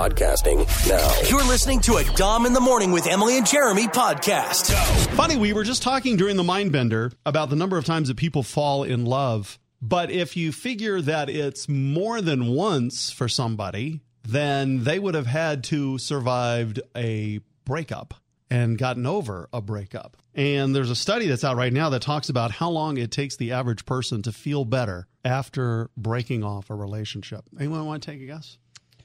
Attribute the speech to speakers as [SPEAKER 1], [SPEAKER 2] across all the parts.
[SPEAKER 1] podcasting now.
[SPEAKER 2] You're listening to a Dom in the Morning with Emily and Jeremy podcast.
[SPEAKER 3] Funny, we were just talking during the Mindbender about the number of times that people fall in love. But if you figure that it's more than once for somebody, then they would have had to survived a breakup and gotten over a breakup. And there's a study that's out right now that talks about how long it takes the average person to feel better after breaking off a relationship. Anyone want to take a guess?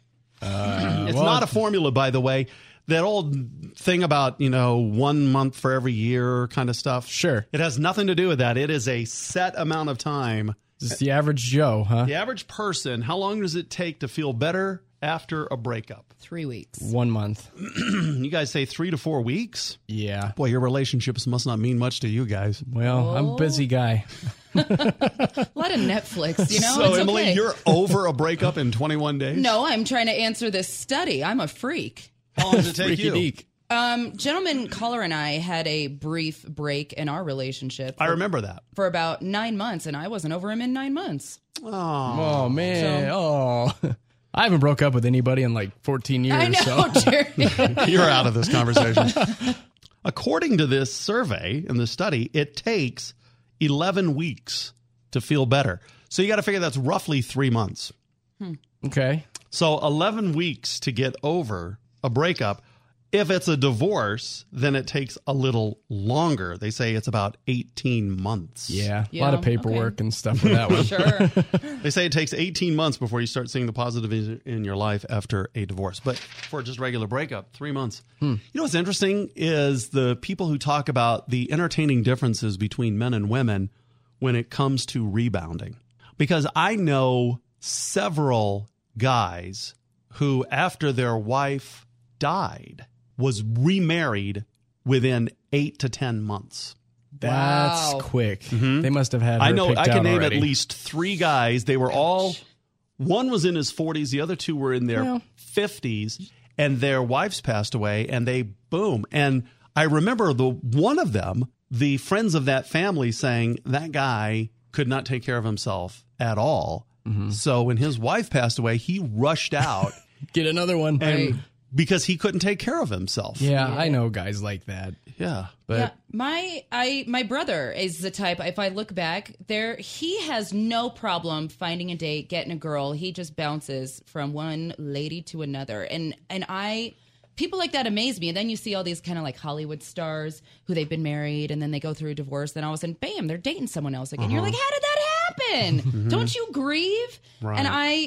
[SPEAKER 3] It's not a formula, by the way. That old thing about, 1 month for every year kind of stuff.
[SPEAKER 4] Sure.
[SPEAKER 3] It has nothing to do with that. It is a set amount of time.
[SPEAKER 4] This is the average Joe, huh?
[SPEAKER 3] The average person, how long does it take to feel better after a breakup?
[SPEAKER 5] 3 weeks.
[SPEAKER 4] 1 month.
[SPEAKER 3] You guys say 3 to 4 weeks?
[SPEAKER 4] Yeah.
[SPEAKER 3] Boy, your relationships must not mean much to you guys.
[SPEAKER 4] Well, I'm a busy guy.
[SPEAKER 5] A lot of Netflix,
[SPEAKER 3] So,
[SPEAKER 5] it's
[SPEAKER 3] Emily,
[SPEAKER 5] okay.
[SPEAKER 3] you're over a breakup in 21 days?
[SPEAKER 5] No, I'm trying to answer this study. I'm a freak.
[SPEAKER 3] How long does it take you?
[SPEAKER 4] Freaky-deek.
[SPEAKER 5] Gentleman caller and I had a brief break in our relationship.
[SPEAKER 3] I remember that.
[SPEAKER 5] For about 9 months, and I wasn't over him in 9 months.
[SPEAKER 4] Oh, man. I haven't broke up with anybody in like 14 years.
[SPEAKER 5] I know, Jerry.
[SPEAKER 3] You're out of this conversation. According to this survey and this study, it takes 11 weeks to feel better. So you got to figure that's roughly 3 months.
[SPEAKER 4] Okay.
[SPEAKER 3] So 11 weeks to get over a breakup. If it's a divorce, then it takes a little longer. They say it's about 18 months.
[SPEAKER 4] Yeah. A lot of paperwork
[SPEAKER 5] okay.
[SPEAKER 4] and stuff for that one.
[SPEAKER 5] Sure.
[SPEAKER 3] They say it takes 18 months before you start seeing the positives in your life after a divorce. But for just regular breakup, 3 months. You know what's interesting is the people who talk about the entertaining differences between men and women when it comes to rebounding. Because I know several guys who, after their wife died, was remarried within 8 to 10 months.
[SPEAKER 4] That's
[SPEAKER 5] Wow.
[SPEAKER 4] quick. They must have had her
[SPEAKER 3] I know.
[SPEAKER 4] picked
[SPEAKER 3] I can
[SPEAKER 4] out
[SPEAKER 3] name
[SPEAKER 4] already.
[SPEAKER 3] at least 3 guys. They were all, one was in his 40s, the other 2 were in their 50s, and their wives passed away, and they boom. And I remember one of them, the friends of that family, saying that guy could not take care of himself at all. So when his wife passed away, he rushed out
[SPEAKER 4] Get another one.
[SPEAKER 3] and because he couldn't take care of himself.
[SPEAKER 4] Yeah, I know guys like that.
[SPEAKER 3] Yeah.
[SPEAKER 4] But
[SPEAKER 5] My brother is the type, if I look back there, he has no problem finding a date, getting a girl. He just bounces from one lady to another. And people like that amaze me. And then you see all these kind of like Hollywood stars who they've been married and then they go through a divorce. Then all of a sudden, bam, they're dating someone else again. You're like, how did that happen? Don't you grieve?
[SPEAKER 3] Right.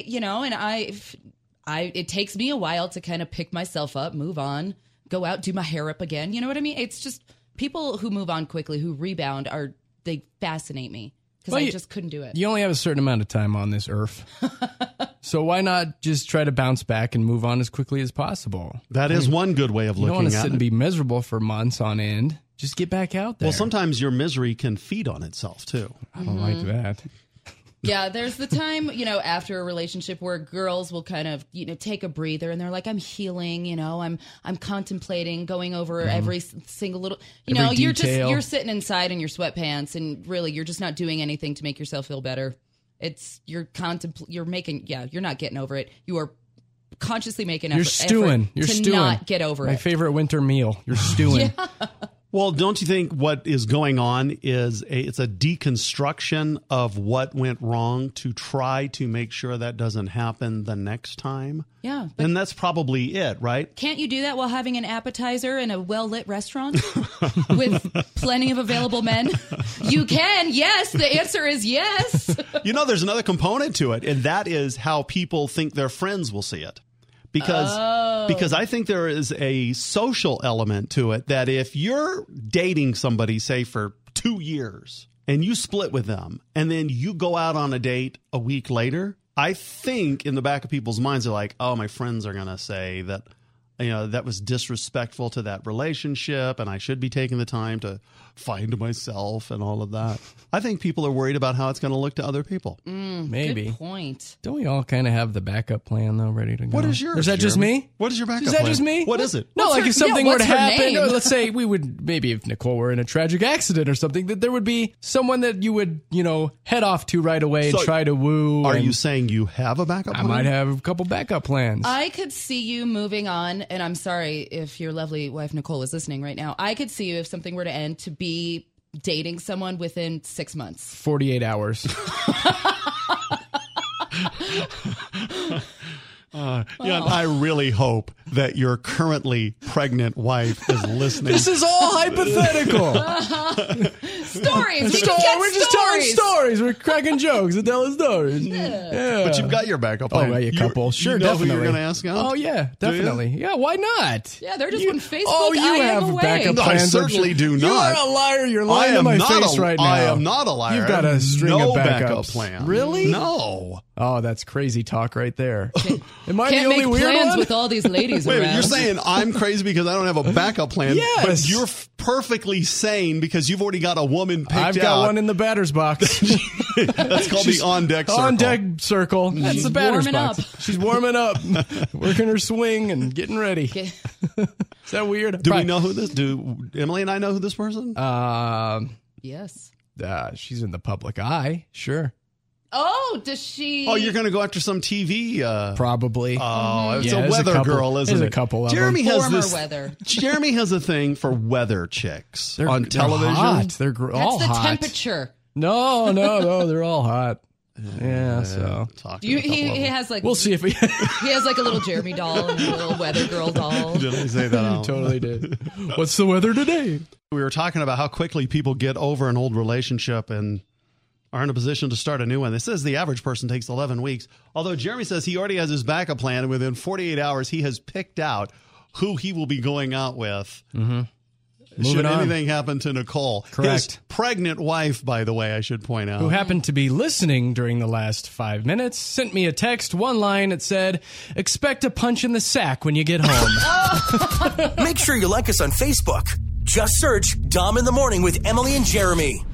[SPEAKER 5] And it takes me a while to kind of pick myself up, move on, go out, do my hair up again. You know what I mean? It's just people who move on quickly, who rebound, they fascinate me because I just couldn't do it.
[SPEAKER 4] you only have a certain amount of time on this earth. So why not just try to bounce back and move on as quickly as possible?
[SPEAKER 3] That is one good way of
[SPEAKER 4] You don't want
[SPEAKER 3] looking
[SPEAKER 4] to
[SPEAKER 3] at
[SPEAKER 4] sit
[SPEAKER 3] it.
[SPEAKER 4] and be miserable for months on end. Just get back out there.
[SPEAKER 3] Well, sometimes your misery can feed on itself, too.
[SPEAKER 4] I don't like that.
[SPEAKER 5] Yeah, there's the time, after a relationship where girls will kind of, take a breather and they're like, I'm healing, I'm contemplating going over every single little,
[SPEAKER 4] Every
[SPEAKER 5] you're
[SPEAKER 4] detail.
[SPEAKER 5] you're sitting inside in your sweatpants and really you're just not doing anything to make yourself feel better. You're not getting over it. You are consciously making
[SPEAKER 4] You're stewing.
[SPEAKER 5] effort
[SPEAKER 4] You're
[SPEAKER 5] to
[SPEAKER 4] stewing.
[SPEAKER 5] not get over
[SPEAKER 4] My
[SPEAKER 5] it.
[SPEAKER 4] favorite winter meal. You're stewing.
[SPEAKER 3] Well, don't you think what is going on is it's a deconstruction of what went wrong to try to make sure that doesn't happen the next time?
[SPEAKER 5] Yeah. But
[SPEAKER 3] And that's probably it, right?
[SPEAKER 5] can't you do that while having an appetizer in a well-lit restaurant with plenty of available men? You can. Yes. The answer is yes.
[SPEAKER 3] There's another component to it, and that is how people think their friends will see it. Because I think there is a social element to it that if you're dating somebody, say, for 2 years and you split with them and then you go out on a date a week later, I think in the back of people's minds, they're like, oh, my friends are going to say that, that was disrespectful to that relationship, and I should be taking the time to find myself and all of that. I think people are worried about how it's going to look to other people.
[SPEAKER 4] Maybe.
[SPEAKER 5] Good point.
[SPEAKER 4] Don't we all kind of have the backup plan, though, ready to go?
[SPEAKER 3] What is yours?
[SPEAKER 4] Is that just
[SPEAKER 3] Jeremy?
[SPEAKER 4] me?
[SPEAKER 3] What is your backup
[SPEAKER 4] Is that
[SPEAKER 3] plan?
[SPEAKER 4] just me?
[SPEAKER 3] What is it?
[SPEAKER 4] No,
[SPEAKER 5] What's
[SPEAKER 4] like
[SPEAKER 5] her-
[SPEAKER 4] if something
[SPEAKER 5] yeah,
[SPEAKER 4] were to
[SPEAKER 5] what's her
[SPEAKER 4] happen,
[SPEAKER 5] name?
[SPEAKER 4] or let's say maybe if Nicole were in a tragic accident or something, that there would be someone that you would, head off to right away and
[SPEAKER 3] So,
[SPEAKER 4] try to woo.
[SPEAKER 3] Are
[SPEAKER 4] and
[SPEAKER 3] you saying you have a backup
[SPEAKER 4] I
[SPEAKER 3] plan?
[SPEAKER 4] might have a couple backup plans.
[SPEAKER 5] I could see you moving on, and I'm sorry if your lovely wife Nicole is listening right now. I could see you, if something were to end, to be dating someone within 6 months.
[SPEAKER 4] 48 hours.
[SPEAKER 3] I really hope that your currently pregnant wife is listening.
[SPEAKER 4] This is all hypothetical.
[SPEAKER 5] Stories. We can get
[SPEAKER 4] We're just telling
[SPEAKER 5] stories.
[SPEAKER 4] stories. We're cracking jokes and telling stories. Yeah.
[SPEAKER 3] But you've got your backup plan.
[SPEAKER 4] Oh, a couple. Sure,
[SPEAKER 3] you know
[SPEAKER 4] definitely.
[SPEAKER 3] who you're going to ask out?
[SPEAKER 4] Oh, yeah,
[SPEAKER 3] Do you?
[SPEAKER 4] definitely. Yeah, why not?
[SPEAKER 5] Yeah, they're just on Facebook.
[SPEAKER 4] Oh, you
[SPEAKER 5] I am
[SPEAKER 4] have
[SPEAKER 5] away.
[SPEAKER 4] backup
[SPEAKER 3] No, I
[SPEAKER 4] plans. don't
[SPEAKER 3] certainly
[SPEAKER 4] you?
[SPEAKER 3] do
[SPEAKER 4] You
[SPEAKER 3] not.
[SPEAKER 4] are a liar. You're
[SPEAKER 3] I
[SPEAKER 4] lying to
[SPEAKER 3] am
[SPEAKER 4] my
[SPEAKER 3] not
[SPEAKER 4] face right now.
[SPEAKER 3] I am not a liar.
[SPEAKER 4] You've got a string
[SPEAKER 3] no
[SPEAKER 4] of backups.
[SPEAKER 3] backup plan.
[SPEAKER 4] Really?
[SPEAKER 3] No.
[SPEAKER 4] Oh, that's crazy talk right there. Am I
[SPEAKER 5] Can't
[SPEAKER 4] the only
[SPEAKER 5] make
[SPEAKER 4] weird
[SPEAKER 5] plans
[SPEAKER 4] one?
[SPEAKER 5] with all these ladies
[SPEAKER 3] Wait a
[SPEAKER 5] around.
[SPEAKER 3] minute, you're saying I'm crazy because I don't have a backup plan,
[SPEAKER 4] Yes.
[SPEAKER 3] but you're perfectly sane because you've already got a woman picked out.
[SPEAKER 4] I've got one in the batter's box.
[SPEAKER 3] That's called the on-deck circle.
[SPEAKER 4] On deck circle. That's
[SPEAKER 5] She's
[SPEAKER 4] the batter's
[SPEAKER 5] warming
[SPEAKER 4] box.
[SPEAKER 5] up.
[SPEAKER 4] She's warming up, working her swing and getting ready. Is that weird?
[SPEAKER 3] Do we know who this? Do Emily and I know who this person?
[SPEAKER 5] Yes.
[SPEAKER 4] She's in the public eye. Sure.
[SPEAKER 5] Oh, does she?
[SPEAKER 3] Oh, you're going to go after some TV.
[SPEAKER 4] Probably.
[SPEAKER 3] Oh, it's
[SPEAKER 4] Yeah,
[SPEAKER 3] a
[SPEAKER 4] there's
[SPEAKER 3] weather
[SPEAKER 4] couple-
[SPEAKER 3] girl, isn't
[SPEAKER 4] there's
[SPEAKER 3] it?
[SPEAKER 4] a couple of
[SPEAKER 3] Jeremy
[SPEAKER 4] them.
[SPEAKER 3] has
[SPEAKER 5] Former
[SPEAKER 3] this.
[SPEAKER 5] weather.
[SPEAKER 3] Jeremy has a thing for weather chicks
[SPEAKER 4] They're-
[SPEAKER 3] on
[SPEAKER 4] they're
[SPEAKER 3] television.
[SPEAKER 4] hot. They're
[SPEAKER 5] That's
[SPEAKER 4] all
[SPEAKER 5] the
[SPEAKER 4] hot.
[SPEAKER 5] temperature.
[SPEAKER 4] No, they're all hot. Yeah, so
[SPEAKER 3] Talk to
[SPEAKER 5] You,
[SPEAKER 3] a couple
[SPEAKER 5] he
[SPEAKER 3] of them.
[SPEAKER 5] has like
[SPEAKER 4] we'll see if we
[SPEAKER 5] he has like a little Jeremy doll and a little weather girl doll.
[SPEAKER 3] Did I say that out?
[SPEAKER 4] totally did. What's the weather today?
[SPEAKER 3] We were talking about how quickly people get over an old relationship and are in a position to start a new one. It says the average person takes 11 weeks. Although Jeremy says he already has his backup plan, and within 48 hours, he has picked out who he will be going out with.
[SPEAKER 4] Moving
[SPEAKER 3] Should
[SPEAKER 4] on.
[SPEAKER 3] anything happen to Nicole.
[SPEAKER 4] Correct.
[SPEAKER 3] His pregnant wife, by the way, I should point out.
[SPEAKER 4] Who happened to be listening during the last 5 minutes, sent me a text, one line that said, "Expect a punch in the sack when you get home."
[SPEAKER 2] Make sure you like us on Facebook. Just search Dom in the Morning with Emily and Jeremy.